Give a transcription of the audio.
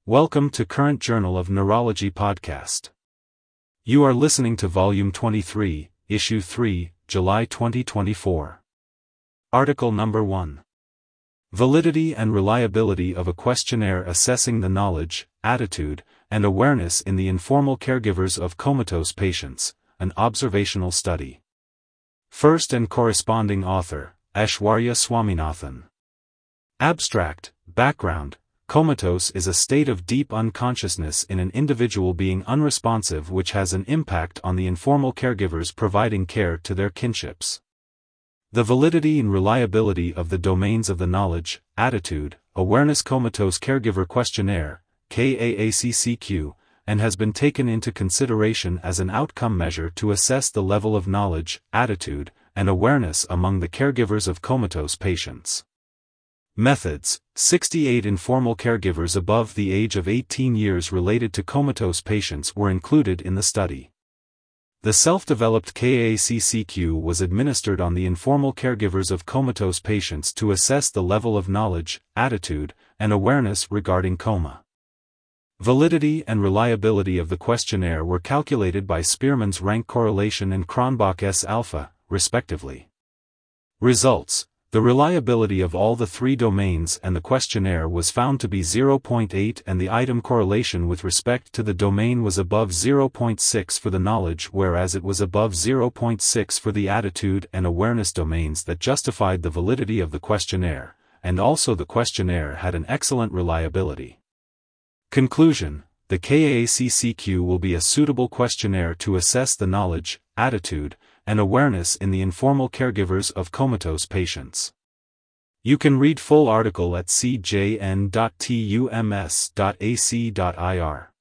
Welcome to Current Journal of Neurology podcast. You are listening to Volume 23, Issue 3, July 2024. Article Number 1. Validity and reliability of a questionnaire assessing the knowledge, attitude, and awareness in the informal caregivers of comatose patients, an observational study. First and corresponding author, Aishwarya Swaminathan. Abstract, background. Comatose is a state of deep unconsciousness in an individual being unresponsive which has an impact on the informal caregivers providing care to their kinships. The validity and reliability of the domains of the knowledge, attitude, awareness comatose caregiver questionnaire, KAACCQ, and has been taken into consideration as an outcome measure to assess the level of knowledge, attitude, and awareness among the caregivers of comatose patients. Methods: 68 informal caregivers above the age of 18 years related to comatose patients were included in the study. The self-developed KAACCQ was administered on the informal caregivers of comatose patients to assess the level of knowledge, attitude, and awareness regarding coma. Validity and reliability of the questionnaire were calculated by Spearman's rank correlation and Cronbach S alpha, respectively. Results: the reliability of all the three domains and the questionnaire was found to be 0.8 and the item correlation with respect to the domain was above 0.6 for the knowledge whereas it was above 0.6 for the attitude and awareness domains that justified the validity of the questionnaire, and also the questionnaire had an excellent reliability. Conclusion: the KAACCQ will be a suitable questionnaire to assess the knowledge, attitude, and awareness in the informal caregivers of comatose patients. You can read full article at cjn.tums.ac.ir.